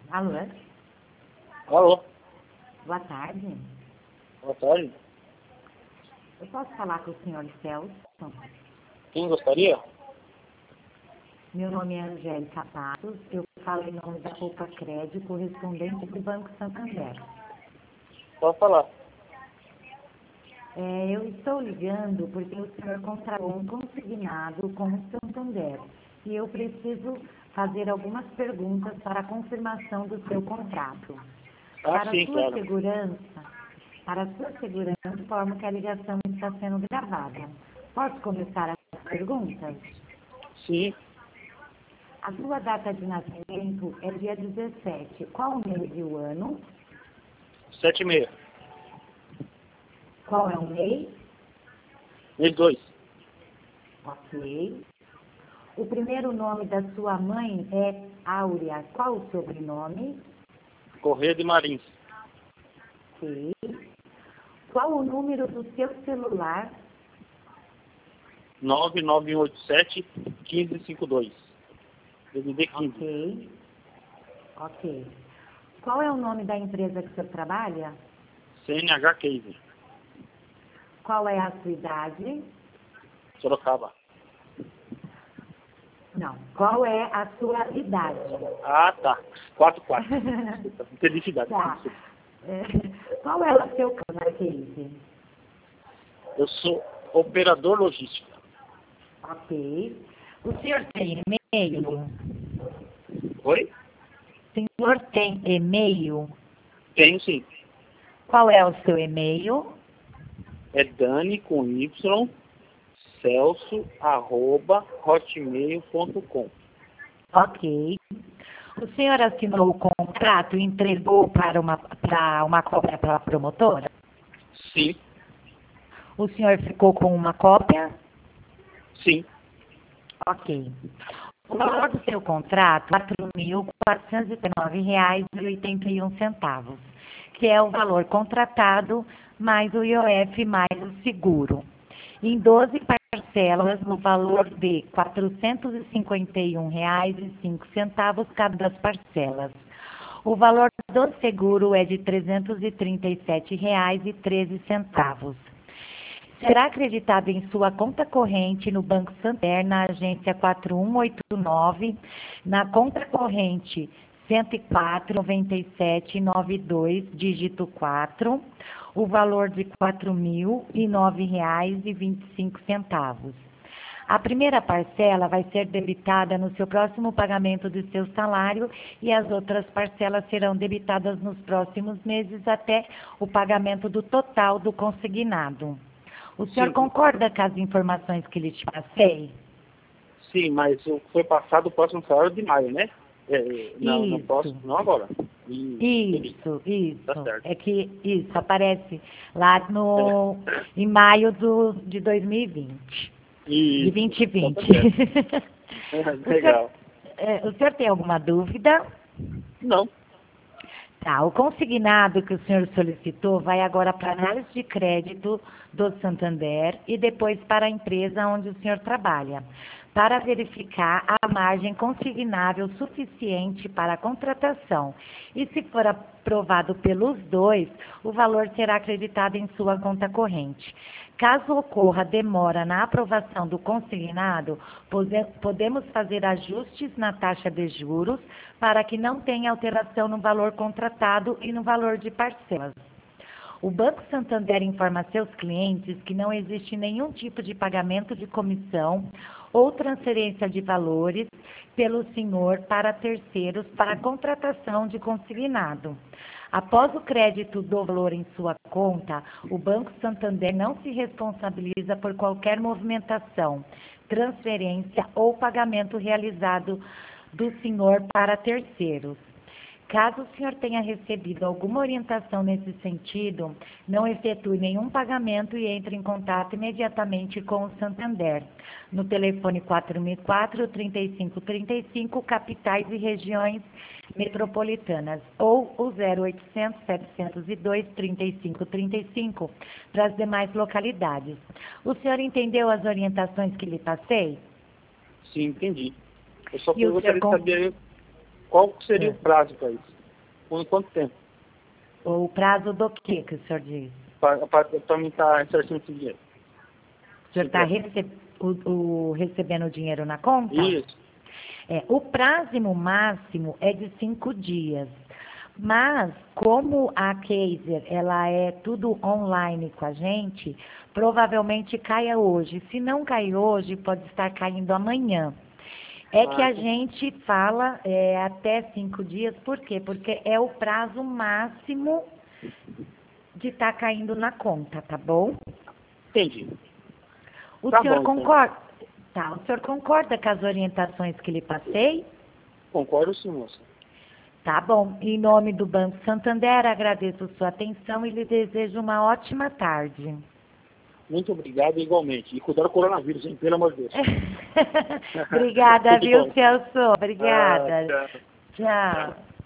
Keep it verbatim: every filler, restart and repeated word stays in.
Alô? Alô, Boa tarde. boa tarde. Eu posso falar com o senhor Celso? Quem gostaria? Meu nome é Angélica Passos. Eu falo em nome da Poupa Crédito, correspondente do Banco Santander. Pode falar. É, eu estou ligando porque o senhor contratou um consignado com o Santander e eu preciso fazer algumas perguntas para a confirmação do seu contrato. Ah, Para sim, sua claro. segurança, para sua segurança, informo que a ligação está sendo gravada. Posso começar as perguntas? Sim, A sua data de nascimento é dia dezessete. Qual o mês e o ano? sete e meia. Qual é o mês? Mês dois. Ok. O primeiro nome da sua mãe é Áurea. Qual o sobrenome? Correia de Marins. Ok. Qual o número do seu celular? nove nove um oito sete, um cinco cinco dois. D D D quinze. Ok. Ok. Qual é o nome da empresa que o senhor trabalha? C N H Case. Qual é a sua idade? Sorocaba. Não. Qual é a sua idade? Ah, tá. quatro quatro. Entendi cidade. Tá. É, qual é o seu canal, Case? Eu sou operador logístico. Ok. O senhor tem e-mail? Oi? O senhor tem e-mail? Tenho sim. Qual é o seu e-mail? É Dani com Y, Celso, arroba, hotmail ponto com. Ok. O senhor assinou o contrato e entregou para uma, para uma cópia para a promotora? Sim, O senhor ficou com uma cópia? sim. Ok. O valor do seu contrato é quatro mil quatrocentos e nove reais e oitenta e um centavos, que é o valor contratado mais o I O F mais o seguro. Em doze parcelas, no valor de quatrocentos e cinquenta e um reais e cinco centavos cada das parcelas. O valor do seguro é de trezentos e trinta e sete reais e treze centavos. Será acreditado em sua conta corrente no Banco Santander, na agência quatro um oito nove, na conta corrente cento e quatro, noventa e sete, noventa e dois, dígito quatro, o valor de quatro mil e nove reais e vinte e cinco centavos. A primeira parcela vai ser debitada no seu próximo pagamento do seu salário e as outras parcelas serão debitadas nos próximos meses até o pagamento do total do consignado. O senhor Sim, concorda com as informações que lhe passei? sim, mas o que foi passado o próximo salário de maio, né? É, não, não Isso. posso, não agora. E, Isso, tá isso. certo. É que isso aparece lá no, em maio do, de dois mil e vinte. De E, vinte e então tá vinte. certo. O senhor, Legal. eh, o senhor tem alguma dúvida? Não, Tá, o consignado que o senhor solicitou vai agora para a análise de crédito do Santander e depois para a empresa onde o senhor trabalha, para verificar a margem consignável suficiente para a contratação. E se for aprovado pelos dois, o valor será acreditado em sua conta corrente. Caso ocorra demora na aprovação do consignado, pode- podemos fazer ajustes na taxa de juros para que não tenha alteração no valor contratado e no valor de parcelas. O Banco Santander informa a seus clientes que não existe nenhum tipo de pagamento de comissão ou transferência de valores pelo senhor para terceiros para a contratação de consignado. Após o crédito do valor em sua conta, o Banco Santander não se responsabiliza por qualquer movimentação, transferência ou pagamento realizado do senhor para terceiros. Caso o senhor tenha recebido alguma orientação nesse sentido, não efetue nenhum pagamento e entre em contato imediatamente com o Santander, no telefone quatro mil e quatro, trinta e cinco trinta e cinco, capitais e regiões metropolitanas, ou o zero oitocentos, setecentos e dois, trinta e cinco trinta e cinco, para as demais localidades. O senhor entendeu as orientações que lhe passei? sim, entendi. Eu só E o senhor gostaria de con- saber qual seria É. o prazo para isso. Por quanto tempo? O prazo do que que o senhor diz? Para mim estar ressarcindo esse dinheiro. O senhor está receb... o, o... recebendo o dinheiro na conta? Isso. É, o prazo máximo é de cinco dias. Mas, como a Kaiser, ela é tudo online com a gente, provavelmente caia hoje. Se não cair hoje, pode estar caindo amanhã. É que a gente fala é, até cinco dias, por quê? Porque é o prazo máximo de estar caindo na conta, tá bom? Entendi. O Tá senhor bom, então. concorda? Tá, o senhor concorda com as orientações que lhe passei? Concordo sim, moça. Tá bom. Em nome do Banco Santander, agradeço sua atenção e lhe desejo uma ótima tarde. Muito obrigado igualmente. E cuidado do coronavírus, hein? Pelo amor de Deus. Obrigada, Tudo viu, bom. Celso? Obrigada. Ah, tchau. Tchau.